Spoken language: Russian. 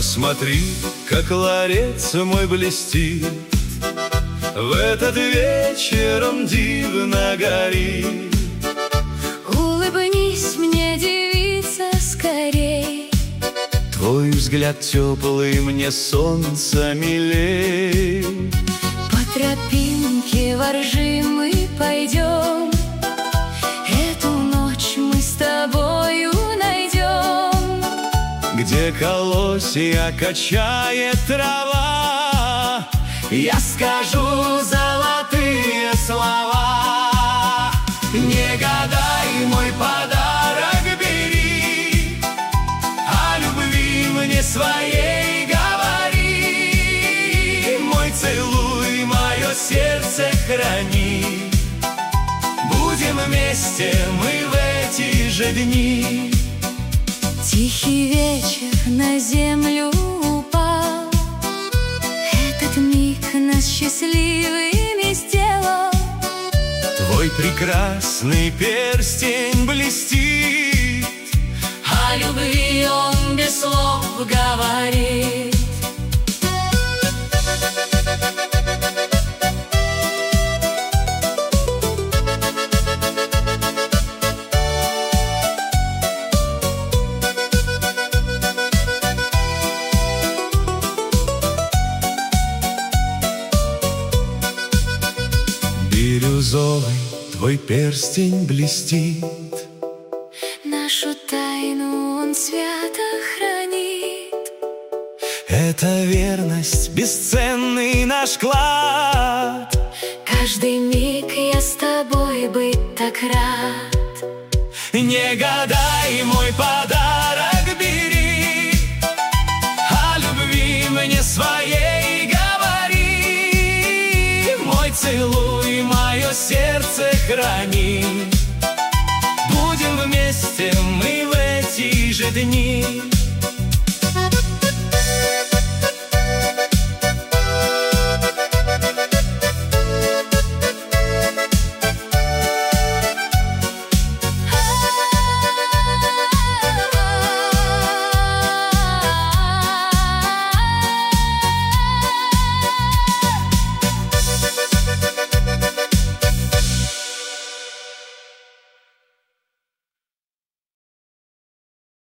Посмотри, как ларец мой блестит, в этот вечер он дивно горит. Улыбнись мне, девица, скорей. Твой взгляд теплый мне солнца милей. По тропинке во ржи мы пойдем, эту ночь мы с тобою найдем. Где колосья качает трава, я скажу золотые слова. Не гадай, мой подарок бери, о любви мне своей говори. Мой целуй, мое сердце храни, будем вместе мы в эти же дни. Тихий вечер на землю упал, этот миг нас счастливыми сделал. Твой прекрасный перстень блестит, О любви он без слов говорит. Бирюзовый твой перстень блестит, Нашу тайну он свято хранит. это верность, бесценный наш клад. Каждый миг я с тобой быть так рад. Не гадай, мой подарок бери, о любви мне своей говори. Мой целуй, мое сердце храни, будем вместе мы в эти же дни.